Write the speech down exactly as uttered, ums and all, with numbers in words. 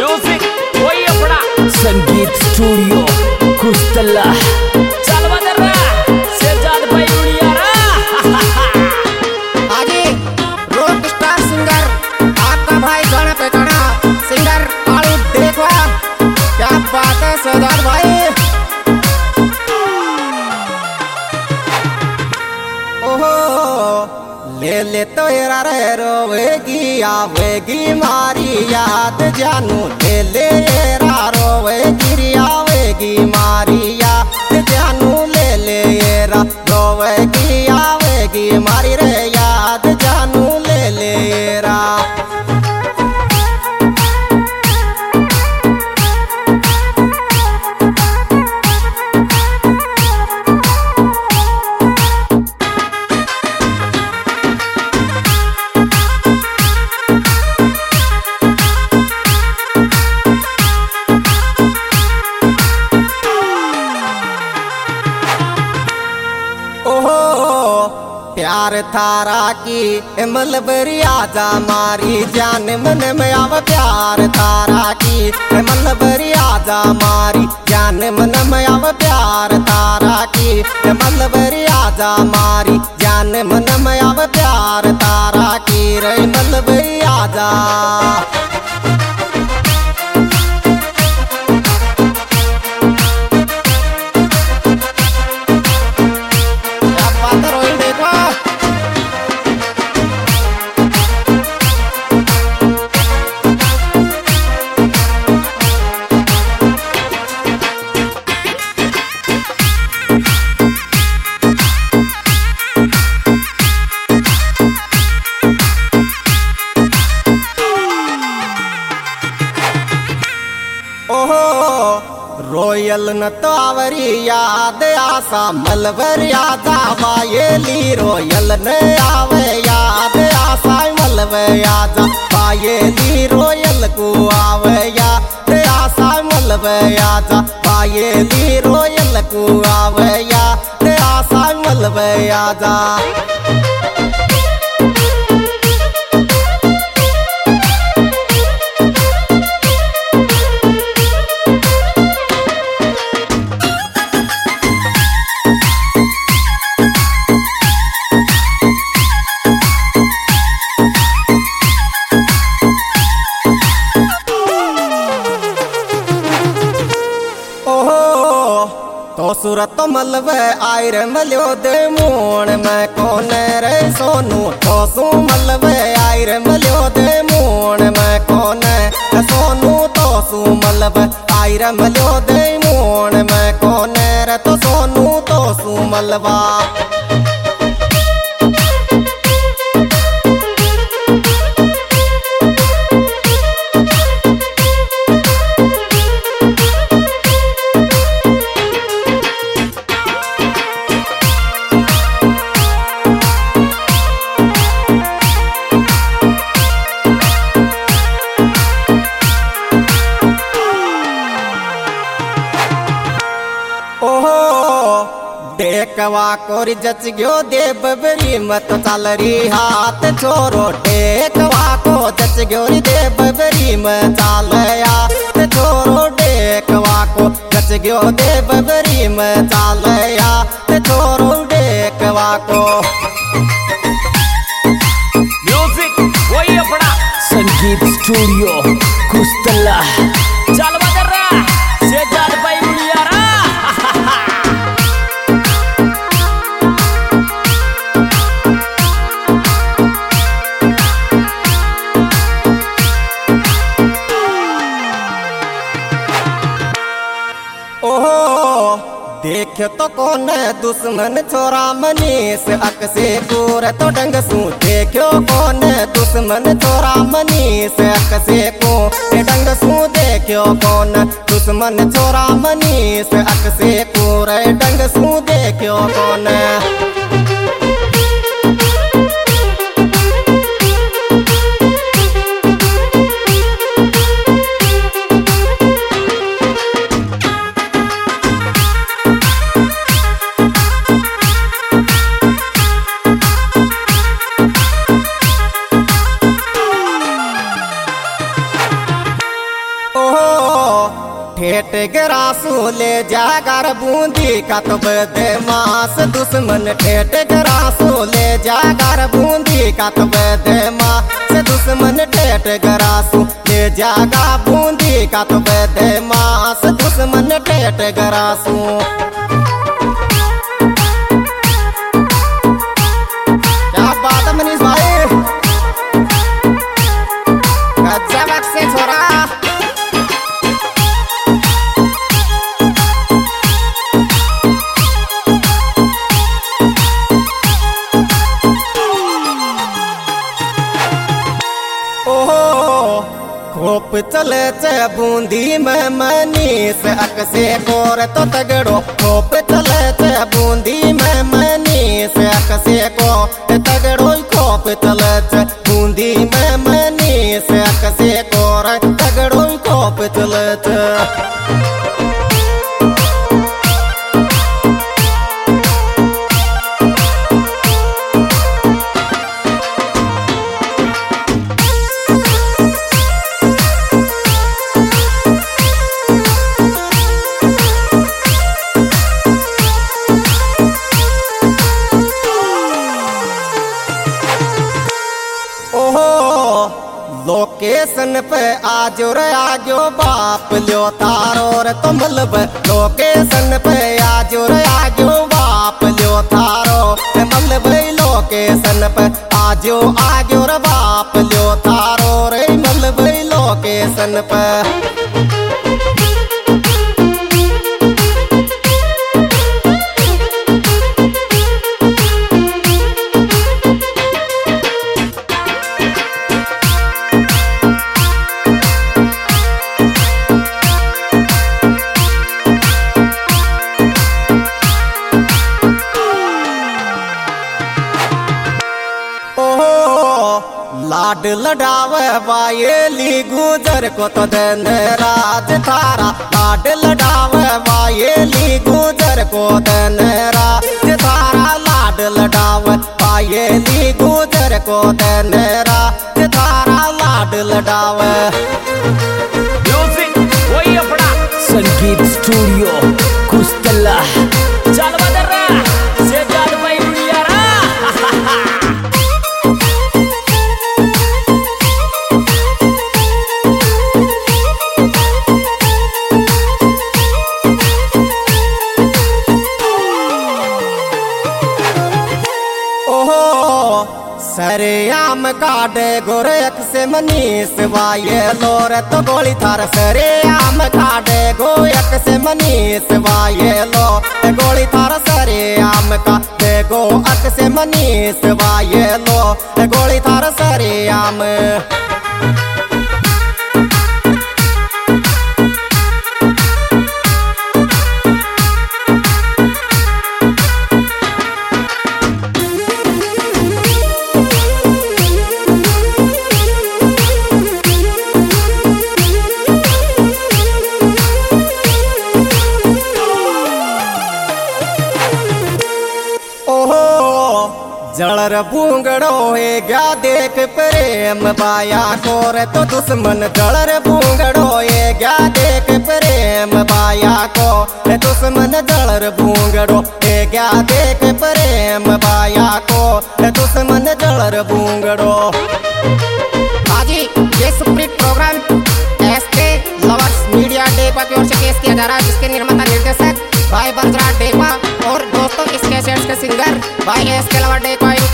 Music वही अपना संगीत स्टूडियो कुस्तला चल बदर शेजाद भाई उड़िया रा आगे रॉक स्टार सिंगर आपका भाई गाना पे गाना सिंगर आलू देखवा क्या बात है शेजाद भाई। ओहो ले ले तो यारा रे रोवेगी आवेगी मारी याद जानू ले ले यारा रोवेगी आवेगी मारी याद जानू ले ले यारा रोवेगी आवेगी मारी रे याद जानू ले ले यारा। प्यार थारा की मलबरी आजा मारी जान मन में आव प्यार थारा की मलबरी आजा मारी जान मन में आव प्यार तारा की मलबरी आजा मारी जान मन में आव प्यार तारा की रे मलबरी आजा। रोयल न तो आवरी याद आसा मलबर याद आवायली रोयल न आवे याद आसा मलबर याद पायली रोयल को आवे याद आसा मलबर याद पायली रोयल को आवे याद आसा मलबर याद। तो सूरत मलबे आयर मल्यो दे मूण में कौन रे सोनू तो सू मलबे आयर मल्यो दे मूण में कौन सोनू तो सू मलबे आयर मल्यो दे मूण में कौन रे तो सोनू तो सू मलबा। देखवा कोरी जच गयो दे बबरी मत चालरी हाथ छोरो देखवा को जच गयो री दे बबरी मत चालया छोरो देखवा को जच गयो दे बबरी मत चालया छोरो देखवा को। म्यूजिक वही अपना संगीत स्टूडियो कुस्तला चल बदर शेजाद भाई उड़िया रा देख तो कौन दुश्मन छोरा मनीष अकसे कोर तो डंग सू देखो कौन दुश्मन छोरा मनीष अकसे को डंग सू देखो कौन दुश्मन छोरा मनीष अकसे कोर डंग सू देखो कौन। ठेठ गरासू ले जागर बूंदी कतब दे मास दुश्मन ठेठ गरासू ले जागर बूंदी कतब दे मास दुश्मन ठेठ गरासू ले जागा बूंदी कतब दे मास दुश्मन ठेठ गरासू। क्या बात है मनीष भाई, गजब से छोरा। खोप चले चे बूंदी में मनीष अकसे कोर तो तगड़ो। खोप चले चे बूंदी में मनीष अकसे को तगड़ो। खोप चले चे बूंदी में मनीष अकसे कोर तगड़ो। खोप चले चे लोकेशन पे आजो रे आजो बाप लो तारो रे तो मलब। लोकेशन पे आजो रे आजो बाप लो तारो मलब। लोकेशन पे आजो आजो रे बाप लो तारो रे मलब। लोकेशन पे लाड लडावे वायेली गुजर को तो दिन राज थारा। लाड लडावे वायेली गुजर को दिन राज थारा। लाड लडावे वायेली गुजर को दिन राज थारा। लाड लडावे म्यूजिक वही अपना संगीत स्टूडियो कुस्तला। चल बदर्रा से जान भाई उड़िया रा। सरे आम काटे गोरख से मनीष वाये लोर तो गोली थार। सरे आम काटे गोयक से मनीष वाये लो गोली थार। सरे आम काटे गो अक से मनीष वाये लो गोली थार। सरे आम जलर बूंगड़ो है गया देख प्रेम बाया कोर तो दुश्मन। जलर बूंगड़ो है गया देख प्रेम बाया को दुश्मन। जलर बूंगड़ो है गया देख प्रेम बाया को दुश्मन। जलर बूंगड़ो हाजी ये Supreet program SK lovers media डेपा की ओर से पेश किया जा रहा है, जिसके निर्माता निर्देशक भाई बंजरा डेपा और दोस्तों इस कैसेट्स के सिंगर भाई एसके लवर डेपा